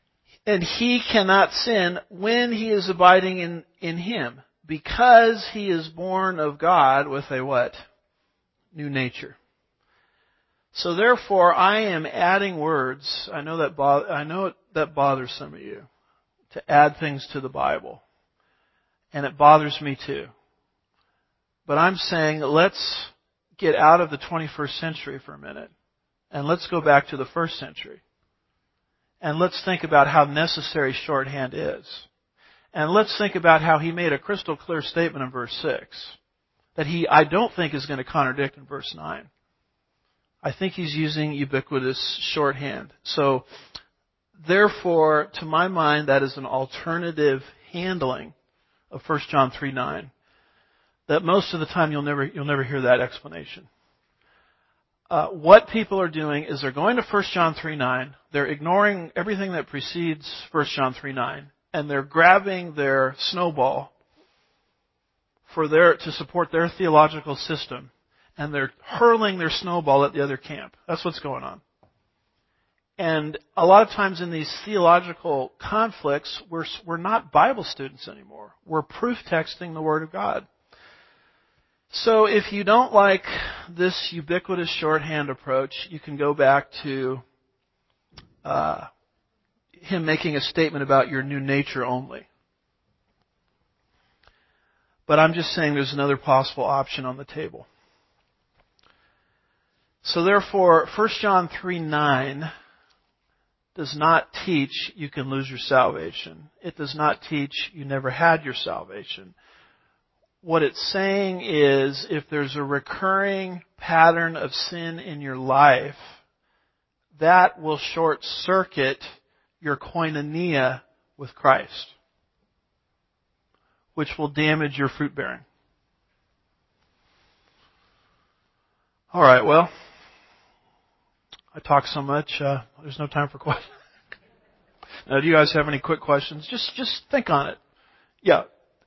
And he cannot sin when he is abiding in, in him, because he is born of God with a what? New nature. So therefore, I am adding words. I know that bo- I know that bothers some of you, to add things to the Bible. And it bothers me too. But I'm saying, let's get out of the twenty-first century for a minute, and let's go back to the first century. And let's think about how necessary shorthand is. And let's think about how he made a crystal clear statement in verse six that he, I don't think, is going to contradict in verse nine. I think he's using ubiquitous shorthand. So, therefore, to my mind, that is an alternative handling of First John three nine. That most of the time you'll never you'll never hear that explanation. Uh, what people are doing is they're going to First John three nine, they're ignoring everything that precedes First John three nine, and they're grabbing their snowball for their to support their theological system, and they're hurling their snowball at the other camp. That's what's going on. And a lot of times in these theological conflicts, we're we're not Bible students anymore. We're proof texting the Word of God. So if you don't like this ubiquitous shorthand approach, you can go back to uh, him making a statement about your new nature only. But I'm just saying there's another possible option on the table. So therefore, First John three nine does not teach you can lose your salvation. It does not teach you never had your salvation. What it's saying is, if there's a recurring pattern of sin in your life, that will short-circuit your koinonia with Christ, which will damage your fruit-bearing. All right, well, I talk so much, uh, there's no time for questions. Now, do you guys have any quick questions? Just, just think on it. Yeah.